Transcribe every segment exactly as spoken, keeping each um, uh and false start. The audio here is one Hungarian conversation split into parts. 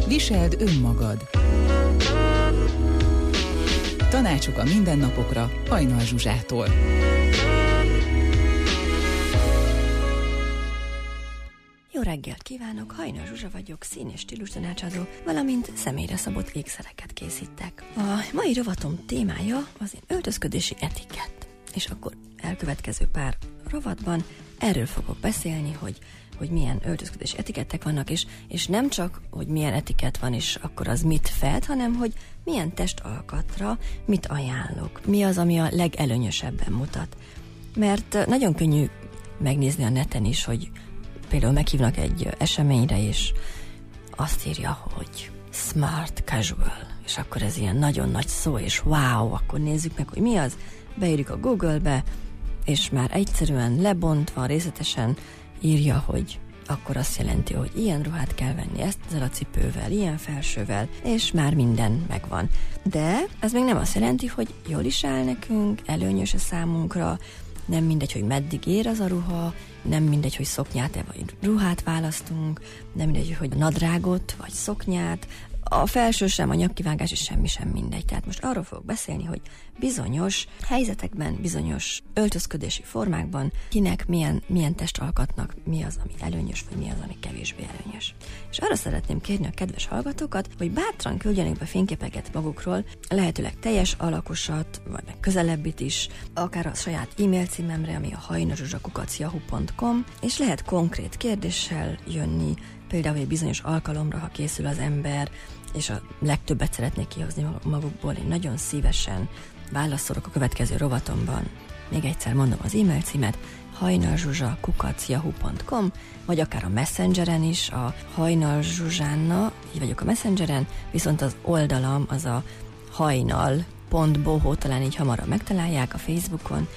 Viseld önmagad. Tanácsok a mindennapokra Hajnal Zsuzsától. Jó reggelt kívánok, Hajnal Zsuzsa vagyok, szín- és stílustanácsadó, valamint személyre szabott ékszereket készítek. A mai rovatom témája az én öltözködési etikett, és akkor elkövetkező pár rovatban erről fogok beszélni, hogy, hogy milyen öltözködési etikettek vannak, és, és nem csak, hogy milyen etikett van, és akkor az mit fed, hanem hogy milyen testalkatra mit ajánlok, mi az, ami a legelőnyösebben mutat. Mert nagyon könnyű megnézni a neten is, hogy például meghívnak egy eseményre, és azt írja, hogy smart casual, és akkor ez ilyen nagyon nagy szó, és wow, akkor nézzük meg, hogy mi az, beírjuk a Google-be, és már egyszerűen lebontva, részletesen írja, hogy akkor azt jelenti, hogy ilyen ruhát kell venni, ezzel a cipővel, ilyen felsővel, és már minden megvan. De ez még nem azt jelenti, hogy jól is áll nekünk, előnyös a számunkra, nem mindegy, hogy meddig ér az a ruha, nem mindegy, hogy szoknyát-e vagy ruhát választunk, nem mindegy, hogy nadrágot vagy szoknyát, a felső sem, a nyakkivágás is semmi sem mindegy. Tehát most arról fogok beszélni, hogy bizonyos helyzetekben, bizonyos öltözködési formákban kinek milyen, milyen testalkatnak mi az, ami előnyös, vagy mi az, ami kevésbé előnyös. És arra szeretném kérni a kedves hallgatókat, hogy bátran küldjenek be fényképeket magukról, lehetőleg teljes alakosat, vagy meg közelebbit is, akár a saját e-mail címemre, ami a hajnalzsuzsa kukac yahoo pont com, és lehet konkrét kérdéssel jönni, például egy bizonyos alkalomra, ha készül az ember, és a legtöbbet szeretnék kihozni magukból, én nagyon szívesen válaszolok a következő rovatomban. Még egyszer mondom az e-mail címet, hajnalzsuzsa kukac yahoo pont com, vagy akár a Messengeren is, a Hajnal Zsuzsánna, így vagyok a Messengeren, viszont az oldalam az a hajnal pont boho, talán így hamarabb megtalálják a Facebookon,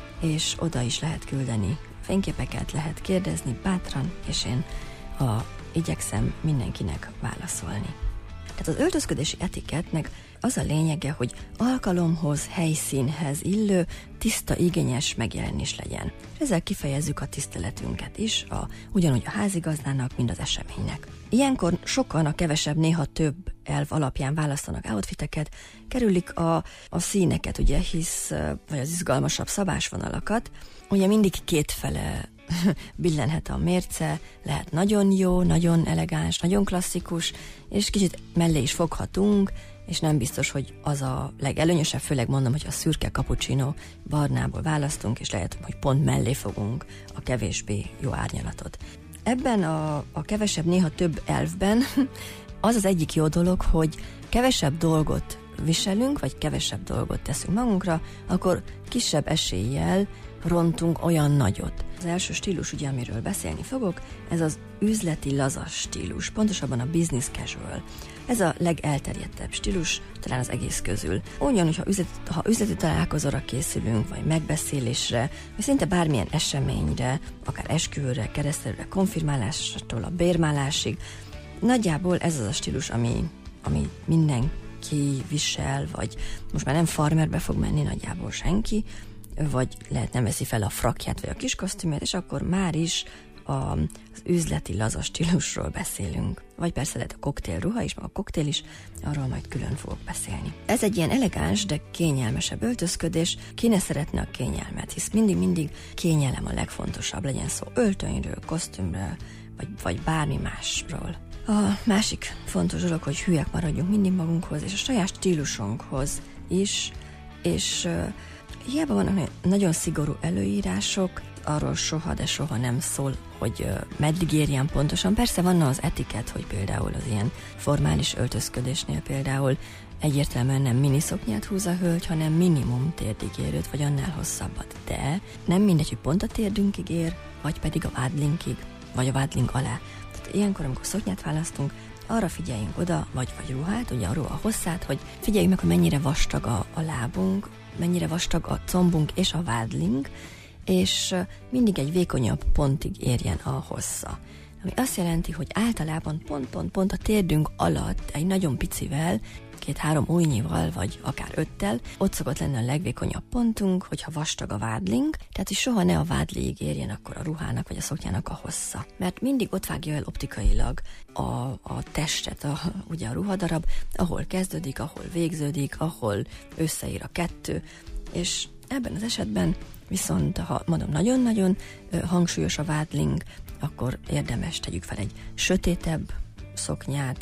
és oda is lehet küldeni fényképeket, lehet kérdezni bátran, és én a, igyekszem mindenkinek válaszolni. Tehát az öltözködési etikettnek az a lényege, hogy alkalomhoz, helyszínhez illő, tiszta, igényes megjelenés legyen. Ezzel kifejezzük a tiszteletünket is, a, ugyanúgy a házigazdának, mint az eseménynek. Ilyenkor sokan a kevesebb, néha több elv alapján választanak outfiteket, kerülik a, a színeket, ugye, hisz, vagy az izgalmasabb szabásvonalakat, ugye mindig kétfele billenhet a mérce, lehet nagyon jó, nagyon elegáns, nagyon klasszikus, és kicsit mellé is foghatunk, és nem biztos, hogy az a legelőnyösebb, főleg mondom, hogy a szürke cappuccino barnából választunk, és lehet, hogy pont mellé fogunk a kevésbé jó árnyalatot. Ebben a, a kevesebb, néha több elvben az az egyik jó dolog, hogy kevesebb dolgot viselünk, vagy kevesebb dolgot teszünk magunkra, akkor kisebb eséllyel rontunk olyan nagyot. Az első stílus, ugye, amiről beszélni fogok, ez az üzleti lazas stílus, pontosabban a business casual. Ez a legelterjedtebb stílus, talán az egész közül. Ugyanúgy, ha üzleti, ha üzleti találkozóra készülünk, vagy megbeszélésre, vagy szinte bármilyen eseményre, akár esküvőre, keresztelőre, konfirmálástól a bérmálásig, nagyjából ez az a stílus, ami, ami mindenki visel, vagy most már nem farmerbe fog menni nagyjából senki, vagy lehet nem veszi fel a frakját, vagy a kis kosztümét, és akkor már is a, az üzleti lazas stílusról beszélünk. Vagy persze lehet a koktélruha is, meg a koktél is, arról majd külön fogok beszélni. Ez egy ilyen elegáns, de kényelmesebb öltözködés. Ki ne szeretne a kényelmet, hisz mindig-mindig kényelem a legfontosabb, legyen szó öltönyről, kosztümről, vagy, vagy bármi másról. A másik fontos dolog, hogy hülyek maradjunk mindig magunkhoz, és a saját stílusunkhoz is, és hiába vannak nagyon szigorú előírások, arról soha, de soha nem szól, hogy meddig érjen pontosan. Persze van az etikett, hogy például az ilyen formális öltözködésnél például egyértelműen nem miniszoknyát húz a hölgy, hanem minimum térdig érőt, vagy annál hosszabbat. De nem mindegy, hogy pont a térdünkig ér, vagy pedig a vádlinkig, vagy a vádlink alá. Tehát ilyenkor, amikor szoknyát választunk, arra figyeljünk oda, vagy, vagy ruhát, ugye arról a hosszát, hogy figyeljünk meg, hogy mennyire vastag a, a lábunk, mennyire vastag a combunk és a vádlink, és mindig egy vékonyabb pontig érjen a hossza. ami azt jelenti, hogy általában pont-pont-pont a térdünk alatt egy nagyon picivel, két-három ujjnyival, vagy akár öttel, ott szokott lenni a legvékonyabb pontunk, hogyha vastag a vádlink, tehát hogy soha ne a vádliig érjen akkor a ruhának vagy a szoknyának a hossza. Mert mindig ott vágja el optikailag a, a testet, a, ugye a ruhadarab, ahol kezdődik, ahol végződik, ahol összeér a kettő, és ebben az esetben viszont, ha mondom, nagyon-nagyon hangsúlyos a vádlink, akkor érdemes tegyük fel egy sötétebb szoknyát,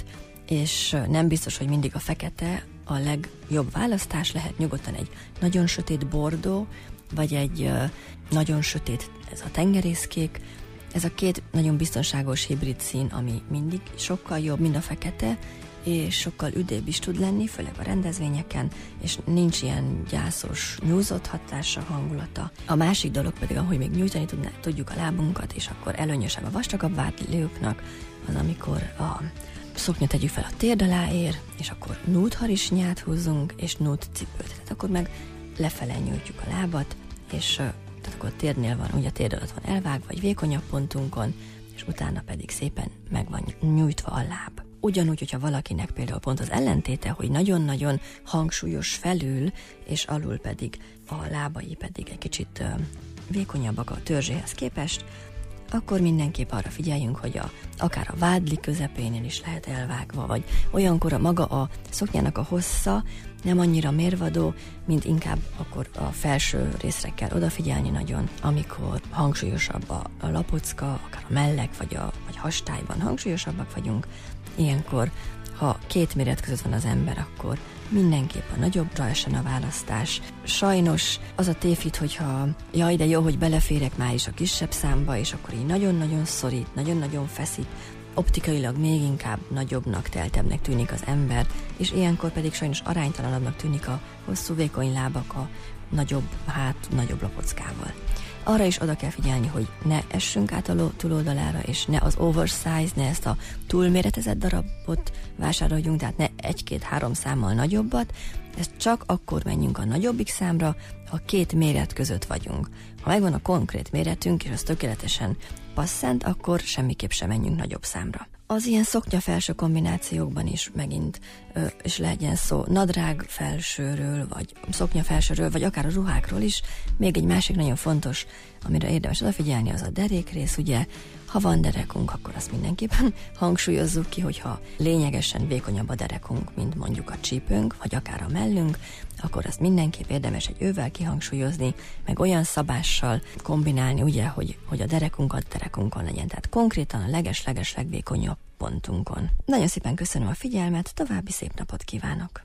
és nem biztos, hogy mindig a fekete a legjobb választás, lehet nyugodtan egy nagyon sötét bordó, vagy egy nagyon sötét, ez a tengerészkék. Ez a két nagyon biztonságos hibrid szín, ami mindig sokkal jobb, mint a fekete, és sokkal üdébb is tud lenni, főleg a rendezvényeken, és nincs ilyen gyászos, nyúzott hatása, hangulata. A másik dolog pedig, ahogy még nyújtani tudná, tudjuk a lábunkat, és akkor előnyösebb a vastagabb vádliuknak, az amikor a szoknyát tegyük fel a térd alá ér, és akkor nútharisnyát húzzunk, és nút cipőt. Tehát akkor meg lefele nyújtjuk a lábat, és tehát akkor a térdnél van, ugye a térd alatt van elvágva, vagy vékonyabb pontunkon, és utána pedig szépen meg van nyújtva a láb. Ugyanúgy, hogyha valakinek például pont az ellentéte, hogy nagyon-nagyon hangsúlyos felül, és alul pedig a lábai pedig egy kicsit vékonyabbak a törzséhez képest, akkor mindenképp arra figyeljünk, hogy a, akár a vádli közepénél is lehet elvágva, vagy olyankor a maga a szoknyának a hossza nem annyira mérvadó, mint inkább akkor a felső részre kell odafigyelni nagyon, amikor hangsúlyosabb a, a lapocka, akár a mellek, vagy a vagy hastályban hangsúlyosabbak vagyunk. Ilyenkor, ha két méret között van az ember, akkor mindenképp a nagyobbra esen a választás. Sajnos az a tévhit, hogyha jaj, de jó, hogy beleférek már is a kisebb számba, és akkor így nagyon-nagyon szorít, nagyon-nagyon feszít, optikailag még inkább nagyobbnak, teltebbnek tűnik az ember, és ilyenkor pedig sajnos aránytalanabbnak tűnik a hosszú, vékony lábak a nagyobb hát, nagyobb lapockával. Arra is oda kell figyelni, hogy ne essünk át a túloldalára, és ne az oversize, ne ezt a túlméretezett darabot vásároljunk, tehát ne egy-két-három számmal nagyobbat, ezt csak akkor menjünk a nagyobbik számra, ha két méret között vagyunk. Ha megvan a konkrét méretünk, és az tökéletesen passzent, akkor semmiképp sem menjünk nagyobb számra. Az ilyen szoknya felső kombinációkban is megint, ö, és legyen szó nadrág felsőről, vagy szoknya felsőről, vagy akár a ruhákról is. Még egy másik nagyon fontos, amire érdemes odafigyelni, az a derékrész, ugye. Ha van derekunk, akkor azt mindenképpen hangsúlyozzuk ki, hogyha lényegesen vékonyabb a derekunk, mint mondjuk a csípőnk, vagy akár a mellünk, akkor azt mindenképp érdemes egy ővel kihangsúlyozni, meg olyan szabással kombinálni, ugye, hogy, hogy a derekunkat derekunkon legyen, tehát konkrétan a leges-leges legvékonyabb pontunkon. Nagyon szépen köszönöm a figyelmet, további szép napot kívánok!